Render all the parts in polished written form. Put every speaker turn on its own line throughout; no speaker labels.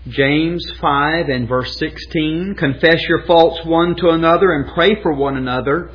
James 5 and verse 16, confess your faults one to another and pray for another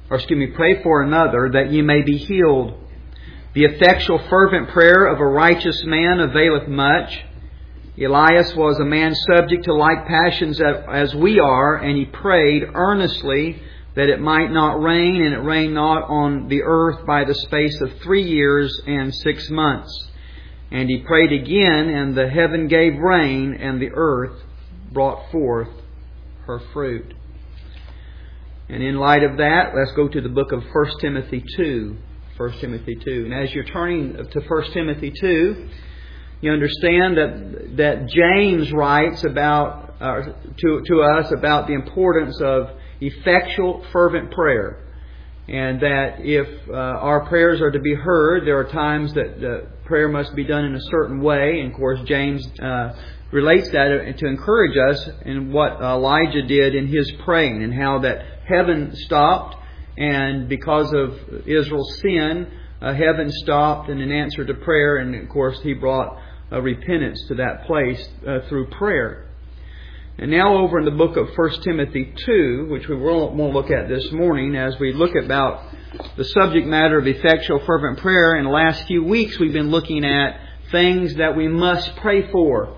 that ye may be healed. The effectual fervent prayer of a righteous man availeth much. Elias was a man subject to like passions as we are, and he prayed earnestly that it might not rain, and it rained not on the earth by the space of 3 years and 6 months. And he prayed again, and the heaven gave rain, and the earth brought forth her fruit. And in light of that, let's go to the book of 1 Timothy 2. 1 Timothy 2. And as you're turning to 1 Timothy 2, you understand that James writes about to us about the importance of effectual, fervent prayer. And that if our prayers are to be heard, there are times that prayer must be done in a certain way. And of course, James relates that to encourage us in what Elijah did in his praying, and how that heaven stopped, and because of Israel's sin, heaven stopped in an answer to prayer, and of course he brought repentance to that place through prayer. And now over in the book of 1 Timothy 2, which we won't look at this morning, as we look about the subject matter of effectual fervent prayer. In the last few weeks we've been looking at things that we must pray for.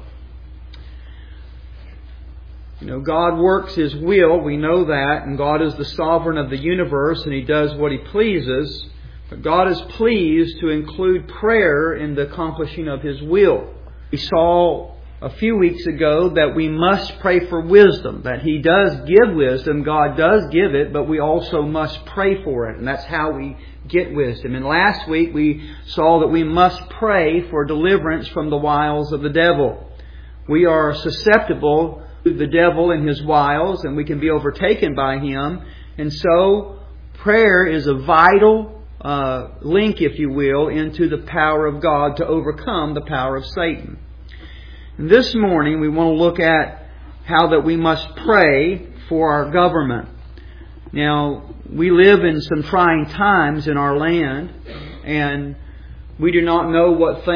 You know, God works His will, we know that, and God is the sovereign of the universe, and He does what He pleases. But God is pleased to include prayer in the accomplishing of His will. We saw a few weeks ago that we must pray for wisdom, that He does give wisdom, God does give it, but we also must pray for it, and that's how we get wisdom. And last week we saw that we must pray for deliverance from the wiles of the devil. We are susceptible to the devil and his wiles, and we can be overtaken by him. And so prayer is a vital link, if you will, into the power of God to overcome the power of Satan. And this morning we want to look at how that we must pray for our government. Now, we live in some trying times in our land, and we do not know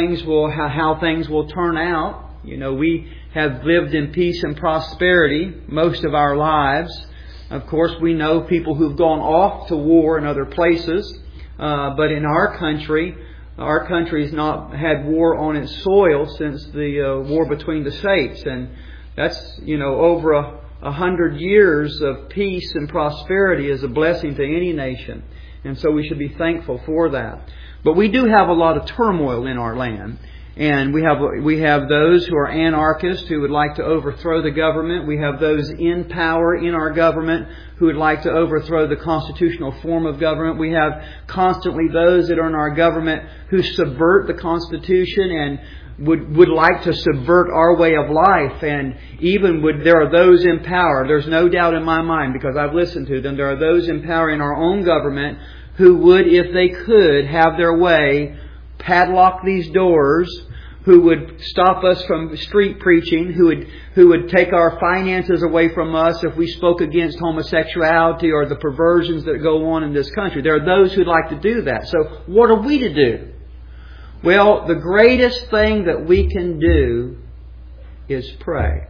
how things will turn out. You know, we have lived in peace and prosperity most of our lives. Of course, we know people who've gone off to war in other places. But in our country's not had war on its soil since the war between the states. And that's, over 100 years of peace and prosperity is a blessing to any nation. And so we should be thankful for that. But we do have a lot of turmoil in our land. And we have those who are anarchists who would like to overthrow the government. We have those in power in our government who would like to overthrow the constitutional form of government. We have constantly those that are in our government who subvert the Constitution and would like to subvert our way of life. And there are those in power. There's no doubt in my mind, because I've listened to them, there are those in power in our own government who would, if they could, have their way, padlock these doors, who would stop us from street preaching, who would take our finances away from us if we spoke against homosexuality or the perversions that go on in this country. There are those who'd like to do that. So what are we to do? Well, the greatest thing that we can do is pray.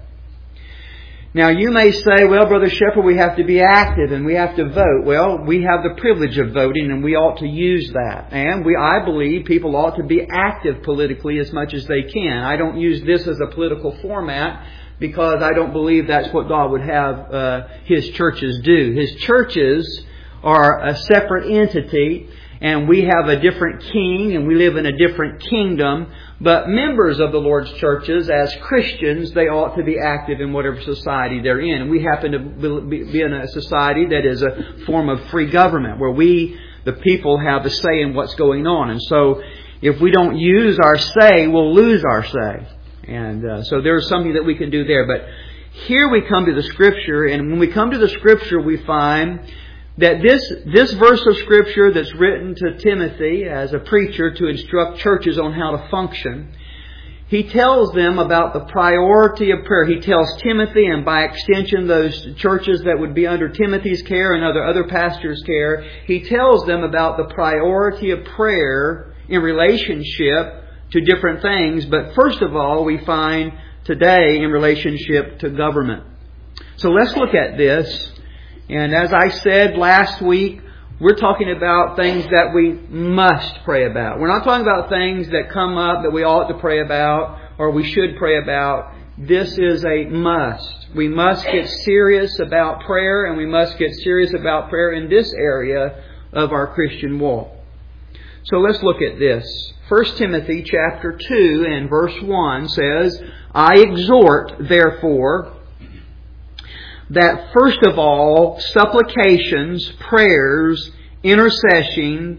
Now, you may say, well, Brother Shepherd, we have to be active and we have to vote. Well, we have the privilege of voting, and we ought to use that. And I believe people ought to be active politically as much as they can. I don't use this as a political format because I don't believe that's what God would have His churches do. His churches are a separate entity, and we have a different king, and we live in a different kingdom. But members of the Lord's churches, as Christians, they ought to be active in whatever society they're in. And we happen to be in a society that is a form of free government, where we, the people, have a say in what's going on. And so if we don't use our say, we'll lose our say. And so there's something that we can do there. But here we come to the Scripture, and when we come to the Scripture, we find that this verse of Scripture that's written to Timothy as a preacher to instruct churches on how to function, he tells them about the priority of prayer. He tells Timothy, and by extension those churches that would be under Timothy's care and other pastors' care, he tells them about the priority of prayer in relationship to different things. But first of all, we find today in relationship to government. So let's look at this. And as I said last week, we're talking about things that we must pray about. We're not talking about things that come up that we ought to pray about or we should pray about. This is a must. We must get serious about prayer, and we must get serious about prayer in this area of our Christian walk. So let's look at this. 1 Timothy chapter 2 and verse 1 says, I exhort, therefore, that first of all, supplications, prayers, intercessions,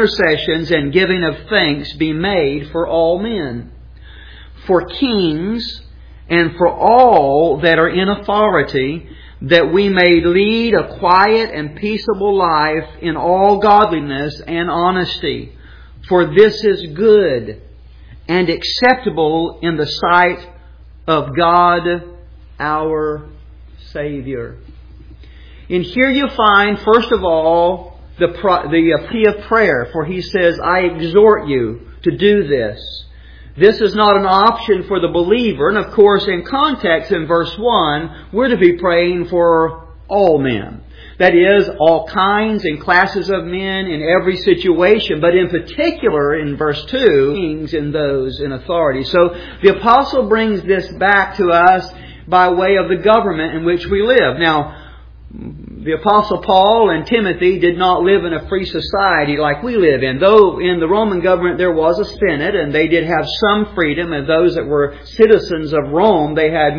and giving of thanks be made for all men, for kings, and for all that are in authority, that we may lead a quiet and peaceable life in all godliness and honesty. For this is good and acceptable in the sight of God our Savior. And here you find, first of all, the plea of prayer. For he says, I exhort you to do this. This is not an option for the believer. And of course, in context in verse 1, we're to be praying for all men. That is, all kinds and classes of men in every situation. But in particular, in verse 2, kings and those in authority. So the apostle brings this back to us by way of the government in which we live. Now, the Apostle Paul and Timothy did not live in a free society like we live in. Though in the Roman government there was a Senate and they did have some freedom, and those that were citizens of Rome, they had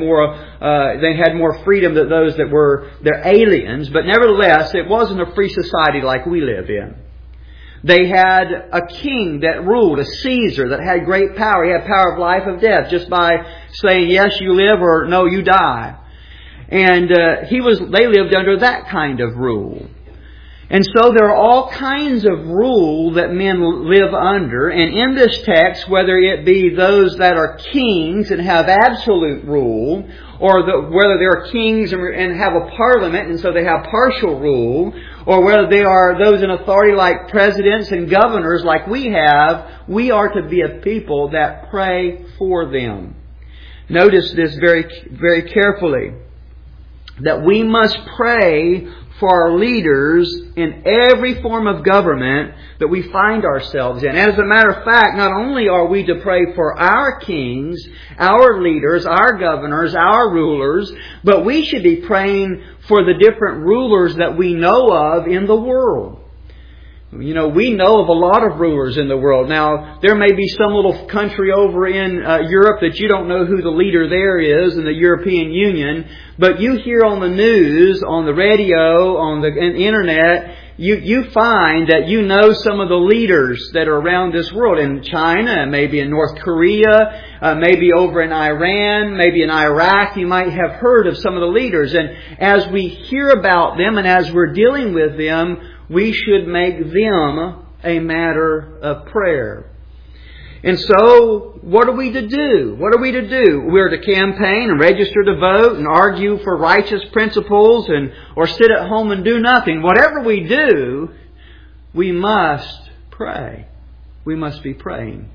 more freedom than those that were their aliens. But nevertheless, it wasn't a free society like we live in. They had a king that ruled, a Caesar that had great power. He had power of life or death just by saying, yes, you live, or no, you die. And they lived under that kind of rule. And so there are all kinds of rule that men live under. And in this text, whether it be those that are kings and have absolute rule, or whether they are kings and have a parliament and so they have partial rule, or whether they are those in authority like presidents and governors like we have, we are to be a people that pray for them. Notice this very, very carefully, that we must pray for our leaders in every form of government that we find ourselves in. As a matter of fact, not only are we to pray for our kings, our leaders, our governors, our rulers, but we should be praying for the different rulers that we know of in the world. You know, we know of a lot of rulers in the world. Now, there may be some little country over in Europe that you don't know who the leader there is in the European Union, but you hear on the news, on the radio, on the internet, you find that you know some of the leaders that are around this world. In China, maybe in North Korea, maybe over in Iran, maybe in Iraq, you might have heard of some of the leaders. And as we hear about them and as we're dealing with them, we should make them a matter of prayer. And so, what are we to do? What are we to do? We're to campaign and register to vote and argue for righteous principles or sit at home and do nothing. Whatever we do, we must pray. We must be praying.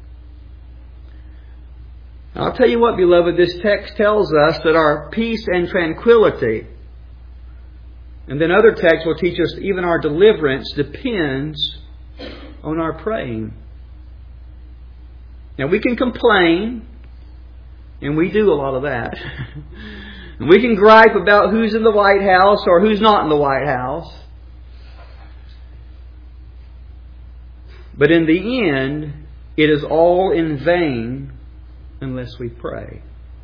Now, I'll tell you what, beloved, this text tells us that our peace and tranquility, and then other texts will teach us even our deliverance depends on our praying. Now we can complain, and we do a lot of that. And we can gripe about who's in the White House or who's not in the White House. But in the end, it is all in vain unless we pray.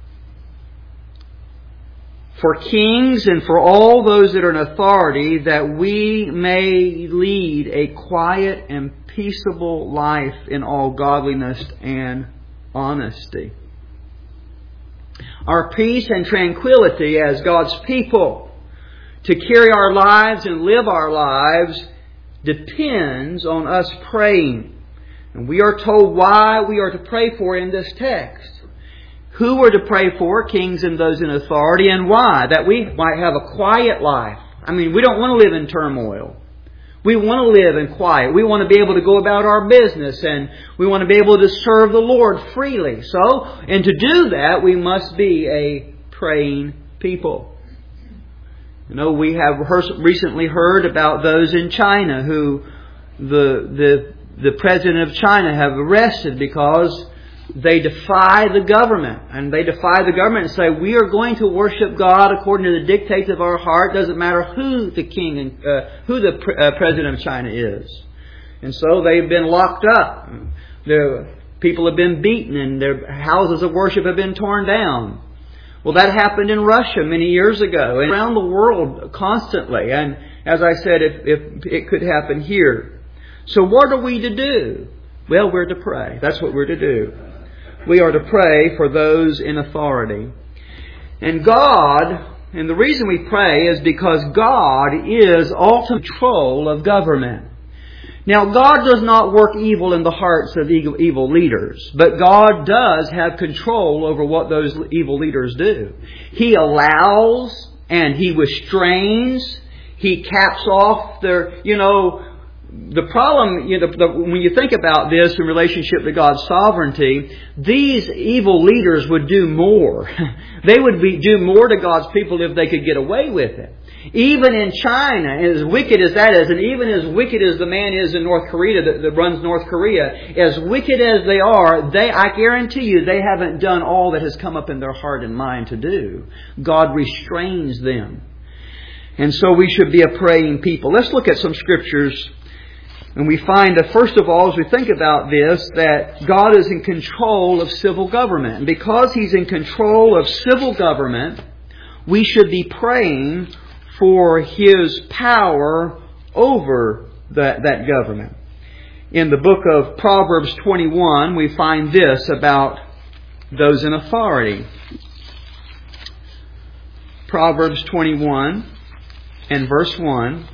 For kings and for all those that are in authority, that we may lead a quiet and peaceable life in all godliness and honesty. Our peace and tranquility as God's people to carry our lives and live our lives depends on us praying. And we are told why we are to pray for in this text. Who we're to pray for, kings and those in authority, and why? That we might have a quiet life. I mean, we don't want to live in turmoil. We want to live in quiet. We want to be able to go about our business, and we want to be able to serve the Lord freely. And to do that, we must be a praying people. We have recently heard about those in China who the President of China have arrested because they defy the government. And they defy the government and say, we are going to worship God according to the dictates of our heart. Doesn't matter who the king and who the President of China is. And so they've been locked up. Their people have been beaten and their houses of worship have been torn down. Well, that happened in Russia many years ago and around the world constantly. And as I said, if it could happen here. So what are we to do? Well, we're to pray. That's what we're to do. We are to pray for those in authority. And the reason we pray is because God is ultimate control of government. Now, God does not work evil in the hearts of evil leaders, but God does have control over what those evil leaders do. He allows and He restrains. He caps off their, the problem, when you think about this in relationship to God's sovereignty, these evil leaders would do more. They would do more to God's people if they could get away with it. Even in China, as wicked as that is, and even as wicked as the man is in North Korea that runs North Korea, as wicked as they are, I guarantee you, they haven't done all that has come up in their heart and mind to do. God restrains them. And so we should be a praying people. Let's look at some scriptures. And we find that, first of all, as we think about this, that God is in control of civil government. And because He's in control of civil government, we should be praying for His power over that government. In the book of Proverbs 21, we find this about those in authority. Proverbs 21 and verse 1.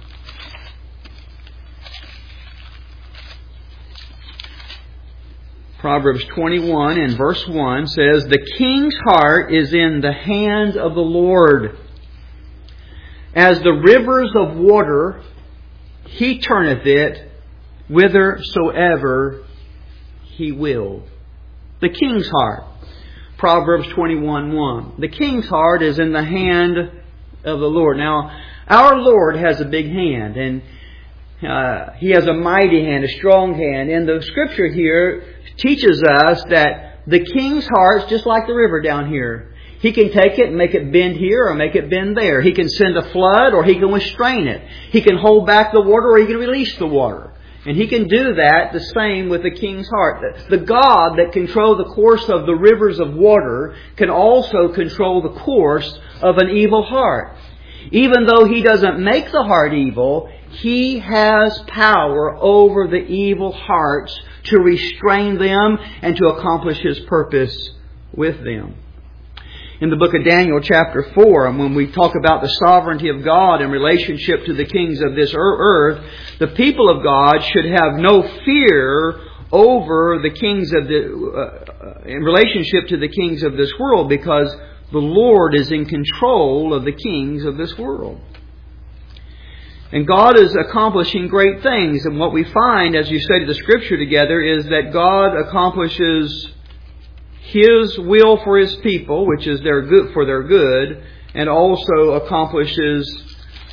Proverbs 21 and verse 1 says, "The king's heart is in the hand of the Lord. As the rivers of water, He turneth it whithersoever He will." The king's heart. Proverbs 21:1. The king's heart is in the hand of the Lord. Now, our Lord has a big hand, and He has a mighty hand, a strong hand. And the scripture here teaches us that the king's heart is just like the river down here. He can take it and make it bend here or make it bend there. He can send a flood or He can restrain it. He can hold back the water or He can release the water. And He can do that the same with the king's heart. The God that controls the course of the rivers of water can also control the course of an evil heart. Even though He doesn't make the heart evil, He has power over the evil hearts to restrain them and to accomplish His purpose with them. In the book of Daniel chapter 4, and when we talk about the sovereignty of God in relationship to the kings of this earth, the people of God should have no fear over the kings of in relationship to the kings of this world, because the Lord is in control of the kings of this world. And God is accomplishing great things. And what we find as you study the Scripture together is that God accomplishes His will for His people, which is their good for their good, and also accomplishes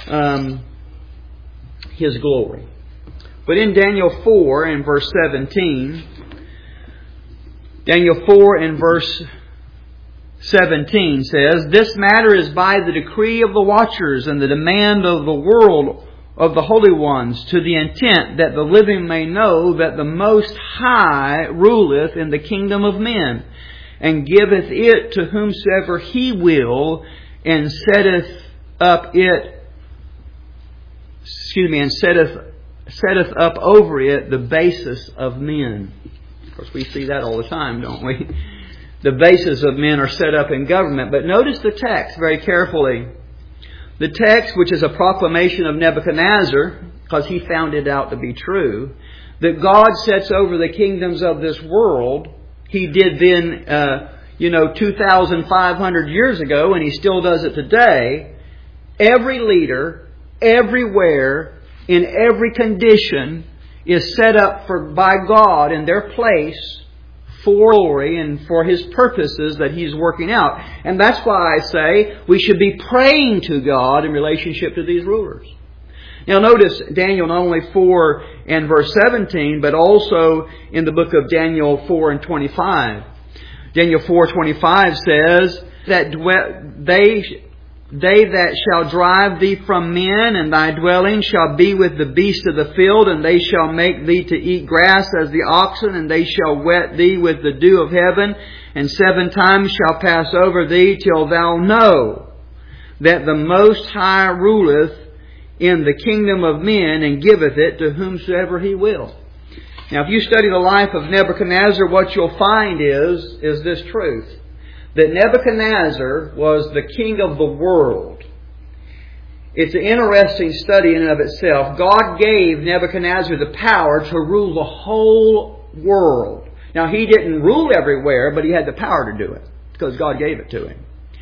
His glory. But in Daniel 4 and verse 17, Daniel 4 and verse 17 says, "This matter is by the decree of the watchers and the demand of the world of the holy ones, to the intent that the living may know that the Most High ruleth in the kingdom of men, and giveth it to whomsoever He will, and setteth up over it the basis of men." Of course, we see that all the time, don't we? The bases of men are set up in government. But notice the text very carefully. The text, which is a proclamation of Nebuchadnezzar, because he found it out to be true, that God sets over the kingdoms of this world. He did then, 2,500 years ago, and He still does it today. Every leader, everywhere, in every condition is set up by God in their place for glory and for His purposes that He's working out. And that's why I say we should be praying to God in relationship to these rulers. Now notice Daniel not only 4 and verse 17, but also in the book of Daniel 4 and 25. Daniel 4:25 says that they that shall drive thee from men, and thy dwelling shall be with the beasts of the field, and they shall make thee to eat grass as the oxen, and they shall wet thee with the dew of heaven, and 7 times shall pass over thee, till thou know that the Most High ruleth in the kingdom of men, and giveth it to whomsoever He will. Now, if you study the life of Nebuchadnezzar, what you'll find is this truth. That Nebuchadnezzar was the king of the world. It's an interesting study in and of itself. God gave Nebuchadnezzar the power to rule the whole world. Now, he didn't rule everywhere, but he had the power to do it because God gave it to him.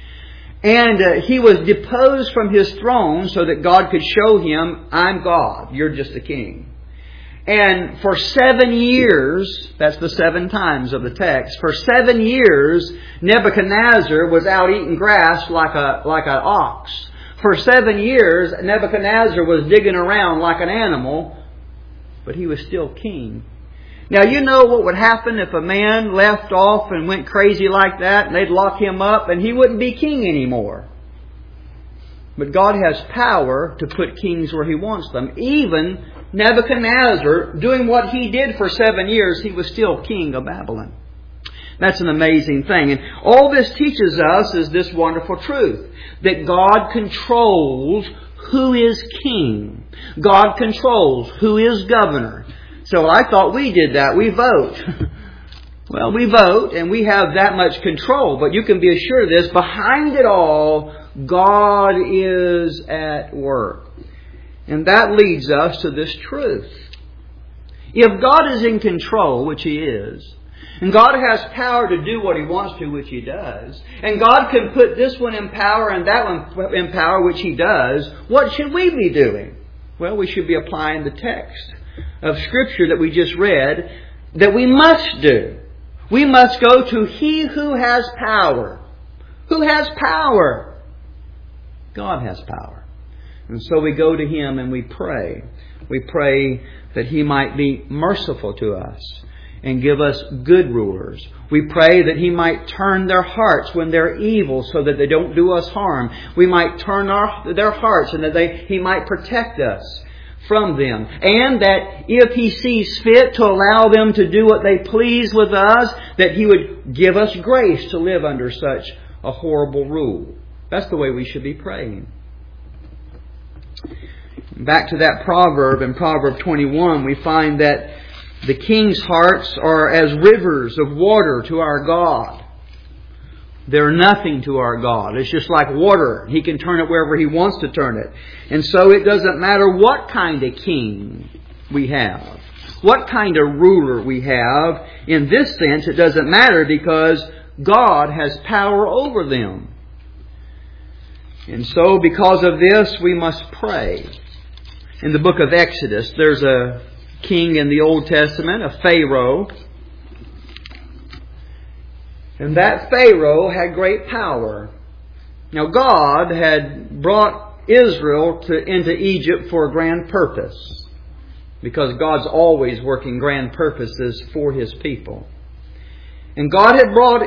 And he was deposed from his throne so that God could show him, I'm God, you're just a king. And for 7 years, that's the 7 times of the text, for 7 years, Nebuchadnezzar was out eating grass like an ox. For 7 years, Nebuchadnezzar was digging around like an animal, but he was still king. Now, you know what would happen if a man left off and went crazy like that, and they'd lock him up, and he wouldn't be king anymore. But God has power to put kings where He wants them. Even Nebuchadnezzar, doing what he did for 7 years, he was still king of Babylon. That's an amazing thing. And all this teaches us is this wonderful truth. That God controls who is king. God controls who is governor. So I thought we did that. We vote. Well, we vote and we have that much control. But you can be assured of this. Behind it all, God is at work. And that leads us to this truth. If God is in control, which He is, and God has power to do what He wants to, which He does, and God can put this one in power and that one in power, which He does, what should we be doing? Well, we should be applying the text of Scripture that we just read that we must do. We must go to He who has power. Who has power? God has power. And so we go to Him and we pray. We pray that He might be merciful to us and give us good rulers. We pray that He might turn their hearts when they're evil so that they don't do us harm. We might turn their hearts and that He might protect us from them. And that if He sees fit to allow them to do what they please with us, that He would give us grace to live under such a horrible rule. That's the way we should be praying. Back to that proverb, in Proverb 21, we find that the king's hearts are as rivers of water to our God. They're nothing to our God. It's just like water. He can turn it wherever He wants to turn it. And so it doesn't matter what kind of king we have, what kind of ruler we have. In this sense, it doesn't matter because God has power over them. And so because of this, we must pray. In the book of Exodus, there's a king in the Old Testament, a Pharaoh. And that Pharaoh had great power. Now God had brought Israel into Egypt for a grand purpose. Because God's always working grand purposes for His people. And God had brought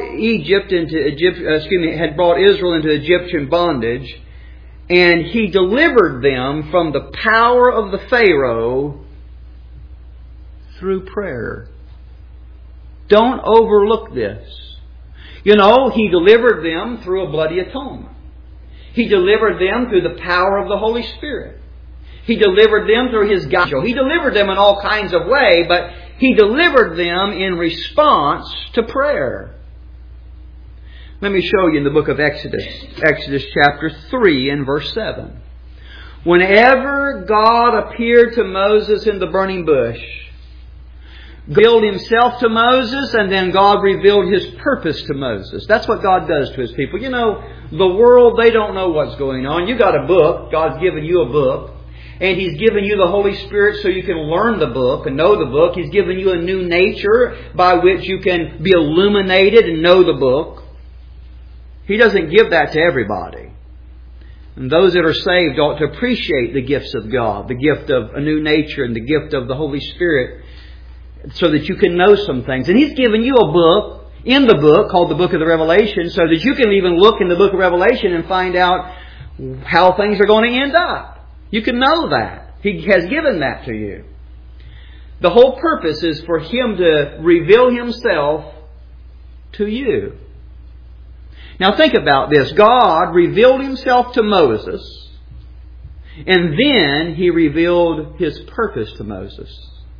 had brought Israel into Egyptian bondage, and He delivered them from the power of the Pharaoh through prayer. Don't overlook this. You know, He delivered them through a bloody atonement. He delivered them through the power of the Holy Spirit. He delivered them through His gospel. He delivered them in all kinds of ways, but He delivered them in response to prayer. Let me show you in the book of Exodus. Exodus chapter 3 and verse 7. Whenever God appeared to Moses in the burning bush, God revealed Himself to Moses, and then God revealed His purpose to Moses. That's what God does to His people. You know, the world, they don't know what's going on. You got a book. God's given you a book. And He's given you the Holy Spirit so you can learn the book and know the book. He's given you a new nature by which you can be illuminated and know the book. He doesn't give that to everybody. And those that are saved ought to appreciate the gifts of God, the gift of a new nature and the gift of the Holy Spirit, so that you can know some things. And He's given you a book, in the book, called the Book of the Revelation, so that you can even look in the Book of Revelation and find out how things are going to end up. You can know that. He has given that to you. The whole purpose is for Him to reveal Himself to you. Now think about this. God revealed Himself to Moses, and then He revealed His purpose to Moses.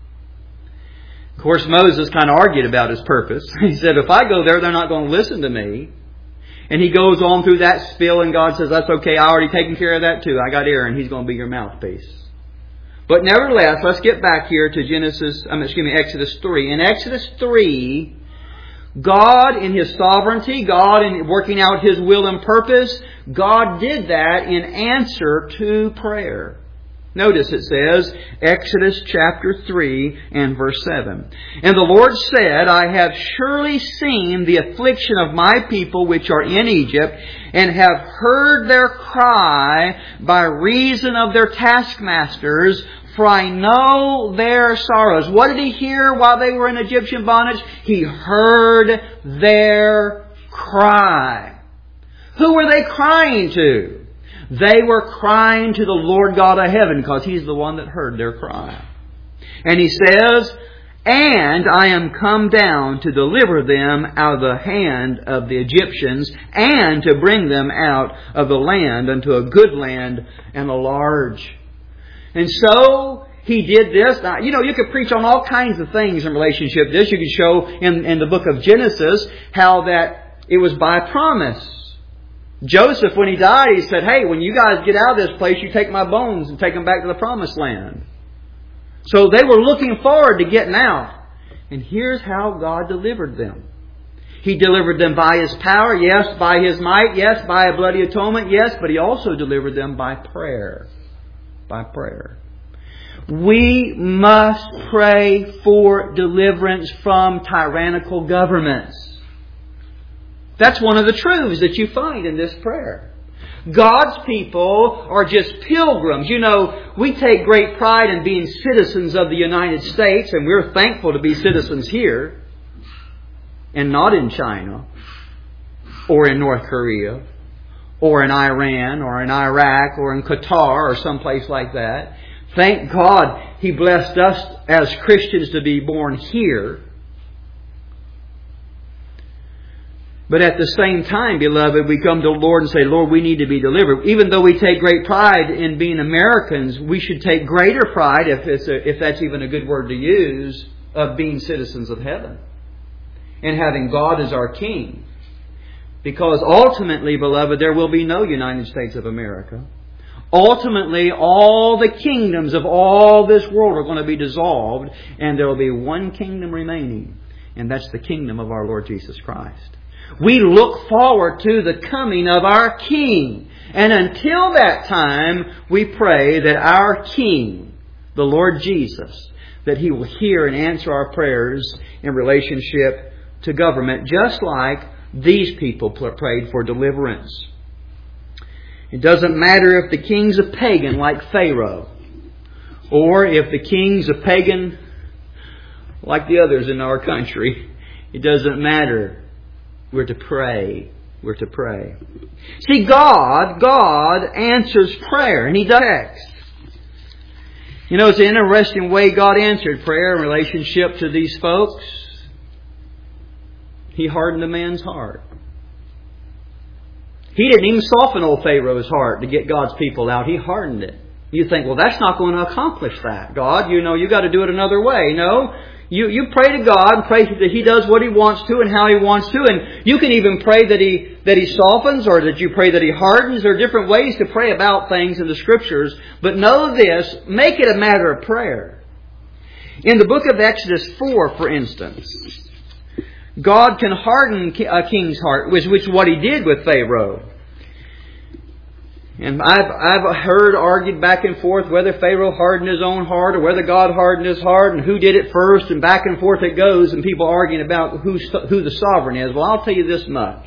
Of course, Moses kind of argued about his purpose. He said, if I go there, they're not going to listen to me. And he goes on through that spiel, and God says, that's okay, I already taken care of that too. I got Aaron, he's going to be your mouthpiece. But nevertheless, let's get back here to Exodus 3. In Exodus 3, God in His sovereignty, God in working out His will and purpose, God did that in answer to prayer. Notice it says, Exodus chapter 3 and verse 7. And the Lord said, I have surely seen the affliction of my people which are in Egypt, and have heard their cry by reason of their taskmasters, for I know their sorrows. What did He hear while they were in Egyptian bondage? He heard their cry. Who were they crying to? They were crying to the Lord God of heaven, because He's the one that heard their cry. And He says, and I am come down to deliver them out of the hand of the Egyptians, and to bring them out of the land unto a good land and a large. And so He did this. Now, you could preach on all kinds of things in relationship to this. You could show in the book of Genesis how that it was by promise. Joseph, when he died, he said, hey, when you guys get out of this place, you take my bones and take them back to the promised land. So they were looking forward to getting out. And here's how God delivered them. He delivered them by His power, yes, by His might, yes, by a bloody atonement, yes, but He also delivered them by prayer. By prayer. We must pray for deliverance from tyrannical governments. That's one of the truths that you find in this prayer. God's people are just pilgrims. We take great pride in being citizens of the United States, and we're thankful to be citizens here, and not in China, or in North Korea, or in Iran, or in Iraq, or in Qatar, or someplace like that. Thank God He blessed us as Christians to be born here. But at the same time, beloved, we come to the Lord and say, Lord, we need to be delivered. Even though we take great pride in being Americans, we should take greater pride, if that's even a good word to use, of being citizens of heaven. And having God as our King. Because ultimately, beloved, there will be no United States of America. Ultimately, all the kingdoms of all this world are going to be dissolved, and there will be one kingdom remaining. And that's the kingdom of our Lord Jesus Christ. We look forward to the coming of our King. And until that time, we pray that our King, the Lord Jesus, that He will hear and answer our prayers in relationship to government, just like these people prayed for deliverance. It doesn't matter if the king's a pagan like Pharaoh, or if the king's a pagan like the others in our country. It doesn't matter. We're to pray. We're to pray. See, God answers prayer, and He does. It's an interesting way God answered prayer in relationship to these folks. He hardened a man's heart. He didn't even soften old Pharaoh's heart to get God's people out. He hardened it. You think, well, that's not going to accomplish that, God. You got to do it another way. No. You pray to God and pray that He does what He wants to and how He wants to. And you can even pray that He softens, or that you pray that He hardens. There are different ways to pray about things in the Scriptures. But know this, make it a matter of prayer. In the book of Exodus 4, for instance, God can harden a king's heart, which is what He did with Pharaoh. And I've heard argued back and forth whether Pharaoh hardened his own heart or whether God hardened his heart and who did it first, and back and forth it goes, and people arguing about who the sovereign is. Well, I'll tell you this much.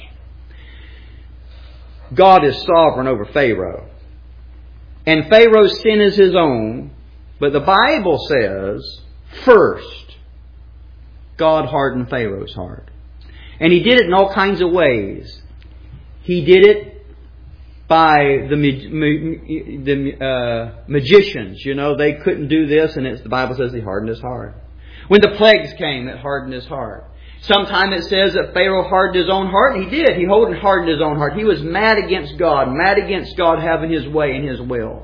God is sovereign over Pharaoh. And Pharaoh's sin is his own. But the Bible says, first, God hardened Pharaoh's heart. And He did it in all kinds of ways. He did it by the magicians. You know, they couldn't do this, and the Bible says He hardened his heart. When the plagues came, it hardened his heart. Sometimes it says that Pharaoh hardened his own heart, and he did. He hardened his own heart. He was mad against God having His way and His will.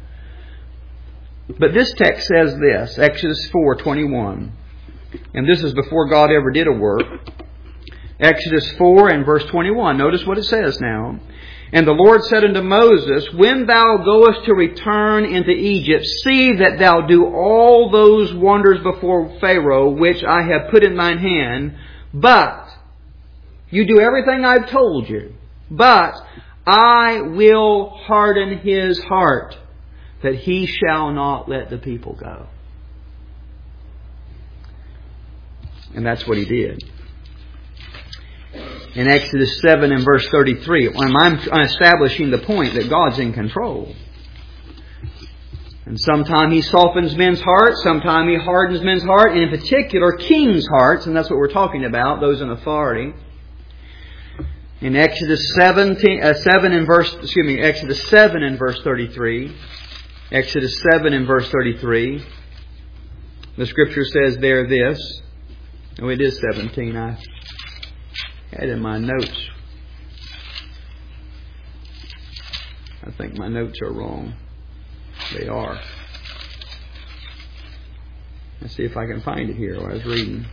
But this text says this, Exodus 4:21. And this is before God ever did a work. Exodus 4 and verse 21. Notice what it says now. And the Lord said unto Moses, When thou goest to return into Egypt, see that thou do all those wonders before Pharaoh, which I have put in thine hand. But you do everything I've told you. But I will harden his heart, that he shall not let the people go. And that's what he did. In Exodus 7 and verse 33, I'm establishing the point that God's in control. And sometimes He softens men's hearts, sometimes He hardens men's heart, and in particular kings' hearts, and that's what we're talking about, those in authority. In Exodus 7 and verse 33, Exodus 7 and verse 33, the Scripture says there this. Oh, it is 17. I had in my notes. I think my notes are wrong. They are. Let's see if I can find it here while I was reading.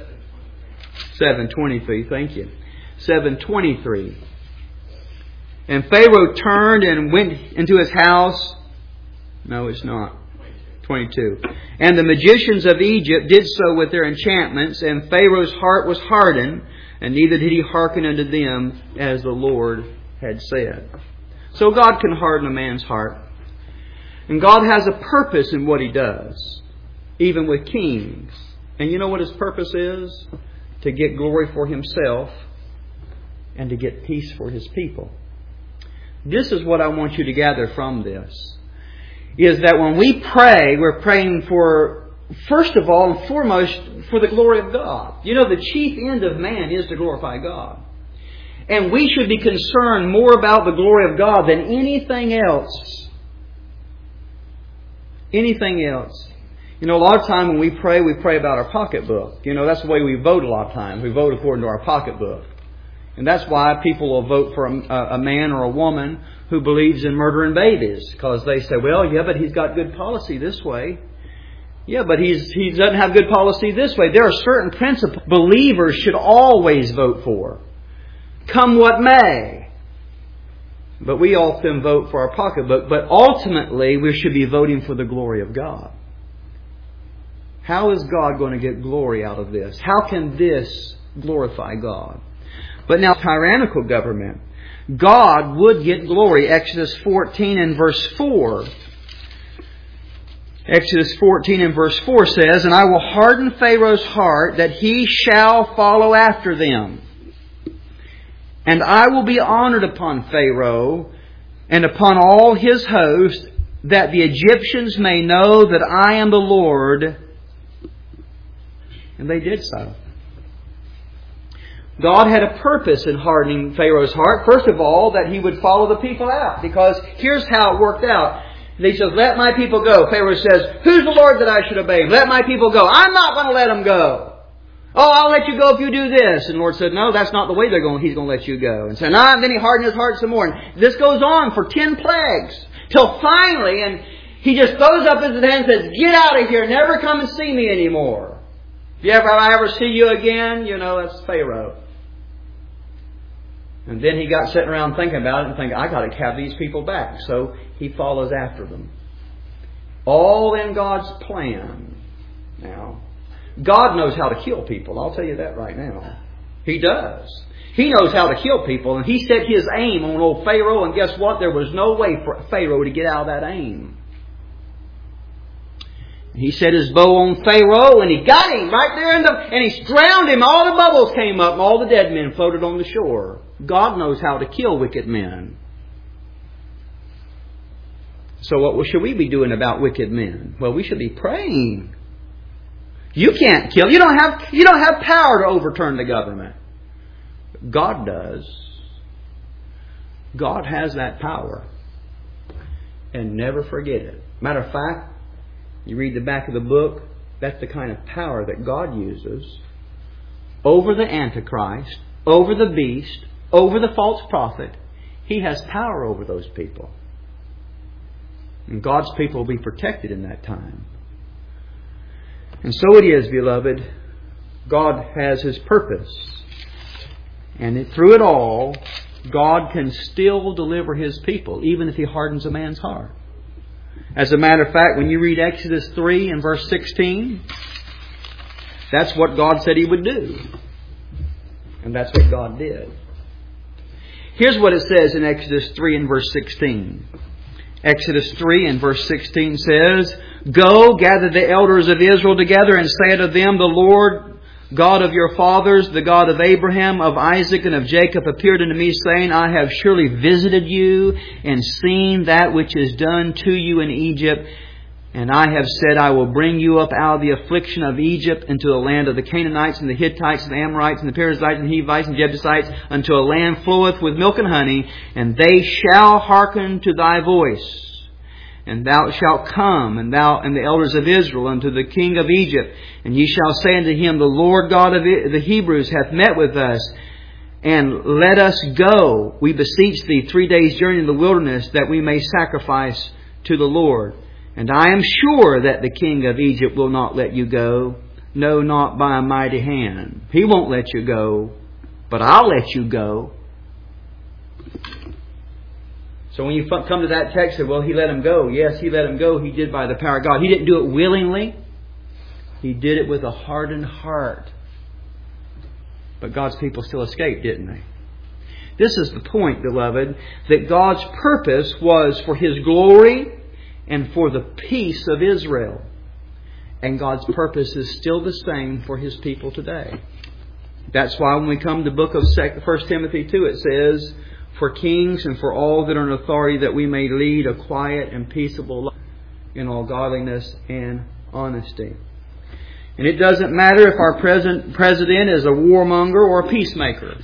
7:23. Thank you. 7:23. And Pharaoh turned and went into his house. No, it's not. 22. And the magicians of Egypt did so with their enchantments, and Pharaoh's heart was hardened, and neither did he hearken unto them as the Lord had said. So God can harden a man's heart. And God has a purpose in what He does, even with kings. And you know what His purpose is? To get glory for Himself and to get peace for His people. This is what I want you to gather from this. Is that when we pray, we're praying for, first of all and foremost, for the glory of God. You know, the chief end of man is to glorify God. And we should be concerned more about the glory of God than anything else. Anything else. You know, a lot of time when we pray about our pocketbook. You know, that's the way we vote a lot of times. We vote according to our pocketbook. And that's why people will vote for a man or a woman who believes in murdering babies. Because they say, well, yeah, but he's got good policy this way. Yeah, but he doesn't have good policy this way. There are certain principles believers should always vote for, come what may. But we often vote for our pocketbook. But ultimately, we should be voting for the glory of God. How is God going to get glory out of this? How can this glorify God? But now, tyrannical government, God would get glory. Exodus 14 and verse 4. Exodus 14 and verse 4 says, And I will harden Pharaoh's heart, that he shall follow after them. And I will be honored upon Pharaoh and upon all his host, that the Egyptians may know that I am the Lord. And they did so. God had a purpose in hardening Pharaoh's heart. First of all, that he would follow the people out. Because here's how it worked out. He says, let my people go. Pharaoh says, who's the Lord that I should obey? Let my people go. I'm not going to let them go. Oh, I'll let you go if you do this. And the Lord said, no, that's not the way they're going. He's going to let you go. And so now, then he hardened his heart some more. And this goes on for 10 plagues. Till finally, and he just throws up his hand and says, get out of here. Never come and see me anymore. If I ever see you again, you know, that's Pharaoh. And then he got sitting around thinking about it and thinking, I got to have these people back. So he follows after them. All in God's plan. Now, God knows how to kill people. I'll tell you that right now. He does. He knows how to kill people, and He set His aim on old Pharaoh, and guess what? There was no way for Pharaoh to get out of that aim. He set his bow on Pharaoh, and he got him right there and he drowned him. All the bubbles came up, and all the dead men floated on the shore. God knows how to kill wicked men. So what should we be doing about wicked men? Well, we should be praying. You can't kill. You don't have power to overturn the government. God does. God has that power. And never forget it. Matter of fact, you read the back of the book, that's the kind of power that God uses over the Antichrist, over the beast, over the false prophet. He has power over those people. And God's people will be protected in that time. And so it is, beloved. God has His purpose. And through it all, God can still deliver His people, even if He hardens a man's heart. As a matter of fact, when you read Exodus 3 and verse 16, that's what God said He would do. And that's what God did. Here's what it says in Exodus 3 and verse 16. Exodus 3 and verse 16 says, "Go, gather the elders of Israel together, and say unto them, The Lord God of your fathers, the God of Abraham, of Isaac, and of Jacob, appeared unto me, saying, I have surely visited you, and seen that which is done to you in Egypt. And I have said, I will bring you up out of the affliction of Egypt into the land of the Canaanites, and the Hittites, and the Amorites, and the Perizzites, and the Hivites, and Jebusites, unto a land floweth with milk and honey, and they shall hearken to thy voice. And thou shalt come, and thou and the elders of Israel, unto the king of Egypt, and ye shall say unto him, The Lord God of the Hebrews hath met with us, and let us go, we beseech thee, 3 days' journey in the wilderness, that we may sacrifice to the Lord. And I am sure that the king of Egypt will not let you go, no, not by a mighty hand. He won't let you go, but I'll let you go." So when you come to that text, well, He let him go. Yes, He let him go. He did by the power of God. He didn't do it willingly. He did it with a hardened heart. But God's people still escaped, didn't they? This is the point, beloved, that God's purpose was for His glory and for the peace of Israel. And God's purpose is still the same for His people today. That's why when we come to the book of 1 Timothy 2, it says, For kings and for all that are in authority, that we may lead a quiet and peaceable life in all godliness and honesty. And it doesn't matter if our president is a warmonger or a peacemaker.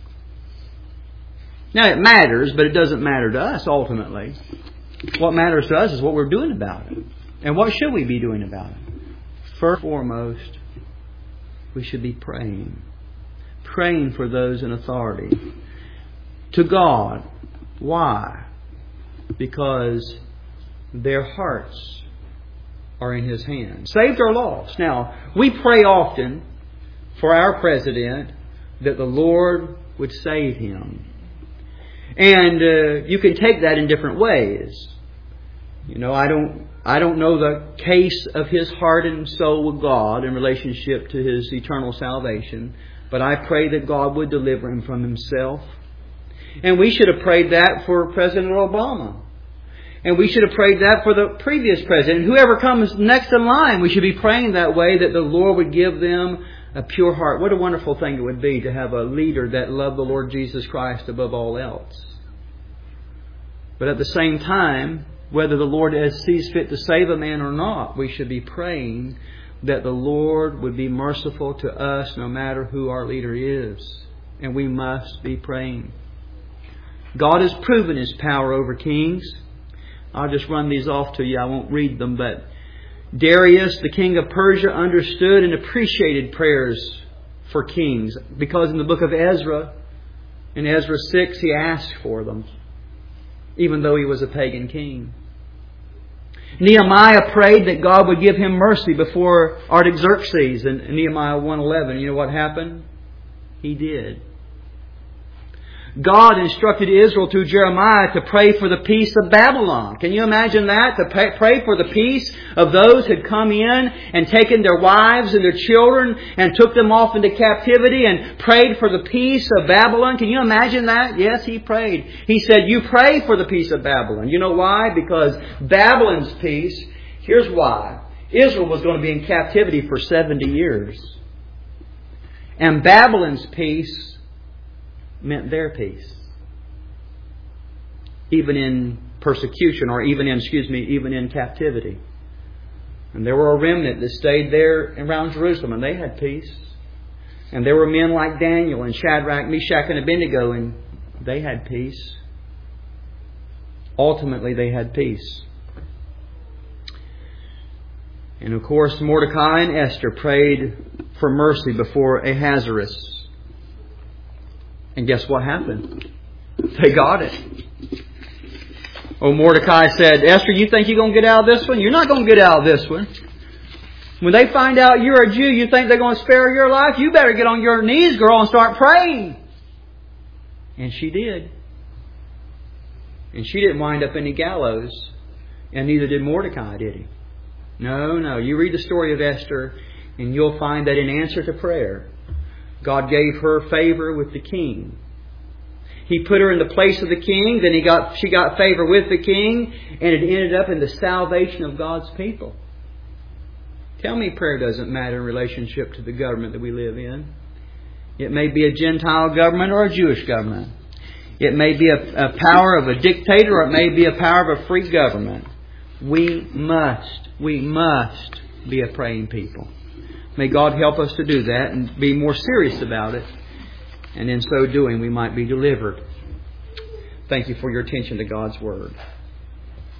Now it matters, but it doesn't matter to us ultimately. What matters to us is what we're doing about it. And what should we be doing about it? First and foremost, we should be praying. Praying for those in authority. To God. Why? Because their hearts are in His hands. Saved or lost. Now, we pray often for our president that the Lord would save him. And you can take that in different ways. You know, I don't know the case of his heart and soul with God in relationship to his eternal salvation, but I pray that God would deliver him from himself. And we should have prayed that for President Obama. And we should have prayed that for the previous president. Whoever comes next in line, we should be praying that way, that the Lord would give them a pure heart. What a wonderful thing it would be to have a leader that loved the Lord Jesus Christ above all else. But at the same time, whether the Lord sees fit to save a man or not, we should be praying that the Lord would be merciful to us no matter who our leader is. And we must be praying. God has proven His power over kings. I'll just run these off to you. I won't read them, but Darius, the king of Persia, understood and appreciated prayers for kings, because in the book of Ezra, in Ezra 6, he asked for them, even though he was a pagan king. Nehemiah prayed that God would give him mercy before Artaxerxes in Nehemiah 1:11. You know what happened? He did. God instructed Israel through Jeremiah to pray for the peace of Babylon. Can you imagine that? To pray for the peace of those who had come in and taken their wives and their children and took them off into captivity and prayed for the peace of Babylon. Can you imagine that? Yes, he prayed. He said, you pray for the peace of Babylon. You know why? Because Babylon's peace, here's why. Israel was going to be in captivity for 70 years. And Babylon's peace meant their peace. Even in persecution, or even in captivity. And there were a remnant that stayed there around Jerusalem, and they had peace. And there were men like Daniel and Shadrach, Meshach, and Abednego, and they had peace. Ultimately, they had peace. And of course, Mordecai and Esther prayed for mercy before Ahasuerus. And guess what happened? They got it. Oh, Mordecai said, Esther, you think you're going to get out of this one? You're not going to get out of this one. When they find out you're a Jew, you think they're going to spare your life? You better get on your knees, girl, and start praying. And she did. And she didn't wind up in the gallows. And neither did Mordecai, did he? No. You read the story of Esther, and you'll find that in answer to prayer, God gave her favor with the king. He put her in the place of the king. Then she got favor with the king. And it ended up in the salvation of God's people. Tell me prayer doesn't matter in relationship to the government that we live in. It may be a Gentile government or a Jewish government. It may be a power of a dictator, or it may be a power of a free government. We must be a praying people. May God help us to do that and be more serious about it. And in so doing, we might be delivered. Thank you for your attention to God's Word.